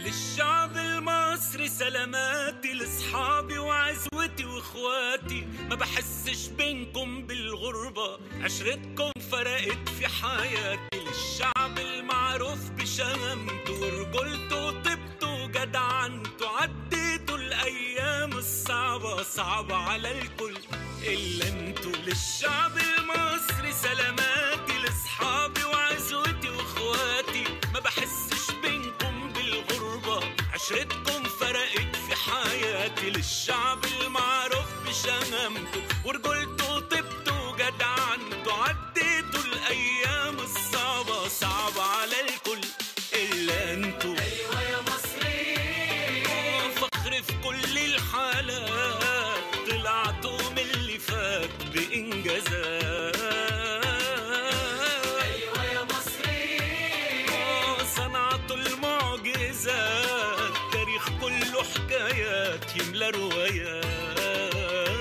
للشعب المصري سلاماتي، لصحابي وعزوتي واخواتي، ما بحسش بينكم بالغربة، عشرتكم فرقت في حياتي. للشعب المعروف بشهامته ورجولته وطيبته وجدعنته، عديتوا الأيام الصعبة صعبة على الكل إلا انتوا. للشعب المصري سلاماتي، لصحابي وعزوتي واخواتي، ما بحسش بينكم بالغربة، عشرتكم فرقت في حياتي. للشعب المعروف بشهامته ورجولته وطيبته وجدعنته، عديتوا الأيام الصعبة صعبة على الكل إلا انتوا. أيوة يا مصري فخر في كل الحالات، طلعتوا من اللي فات بإنجازات. أيوة يا مصري صنعتوا المعجزات، تاريخ كله حكايات يملى روايات.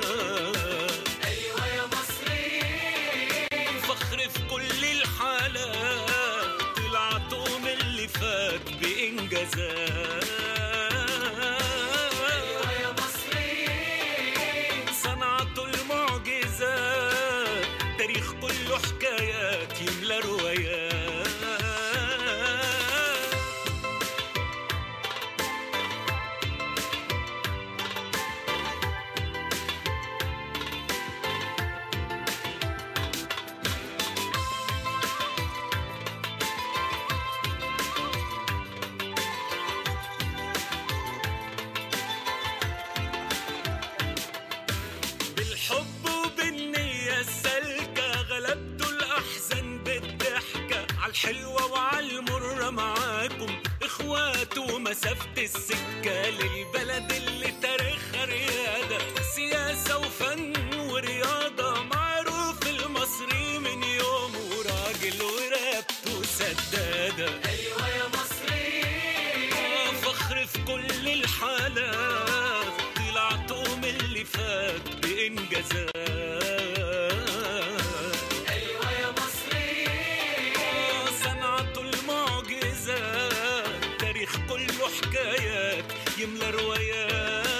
أيوة يا مصري فخر في كل الحالات، طلعتوا من اللي فات بإنجازات. أيوة يا مصري صنعتوا المعجزات، تاريخ كله حكايات يملى روايات. بالحب وبالنية السالكة، غلبتوا الأحزان بالضحكة، عالحلوة وعالمرة معاكم إخوات ومسافة السكة. للبلد اللي تاريخها ريادة، سياسة وفن ورياضة، معروف المصري من يوم وراجل ورقبته سدادة. أيوة يا مصري فخر في كل الحالات، طلعتوا من اللي فات بإنجازات. أيوة يا مصري صنعتوا المعجزات، تاريخ كله حكايات يملى روايات.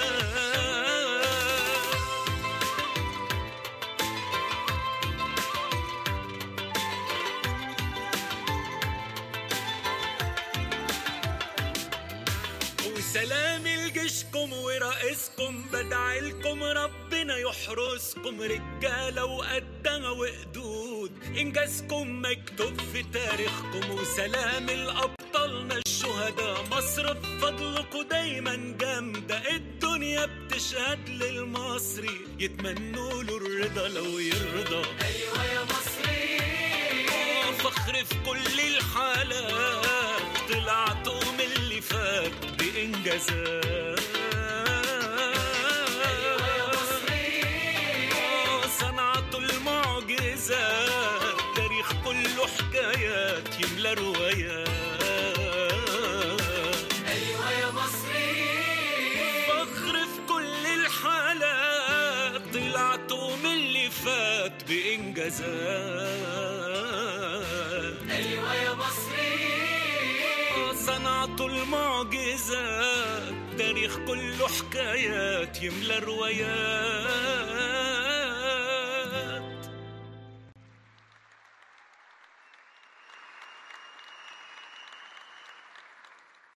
وسلامي لجيشكم ورئيسكم، بدعي لكم ربنا يحرسكم، رجالة وقدها وقدود، إنجازكم مكتوب في تاريخكم. وسلام لأبطالنا الشهداء، مصر بفضلكم دايما جامدة، الدنيا بتشهد للمصري، يتمنوا له الرضا لو يرضى. أيوة يا مصري فخر في كل الحالات، طلعتوا من اللي فات بإنجازات. أيوة يا مصري صنعتوا المعجزات، تاريخ كله حكايات يملى روايات. أيوة يا مصري فخر في كل الحالات، طلعتوا من اللي فات بإنجازات. أيوة يا مصري صنعتوا المعجزات، تاريخ كله حكايات يملى روايات.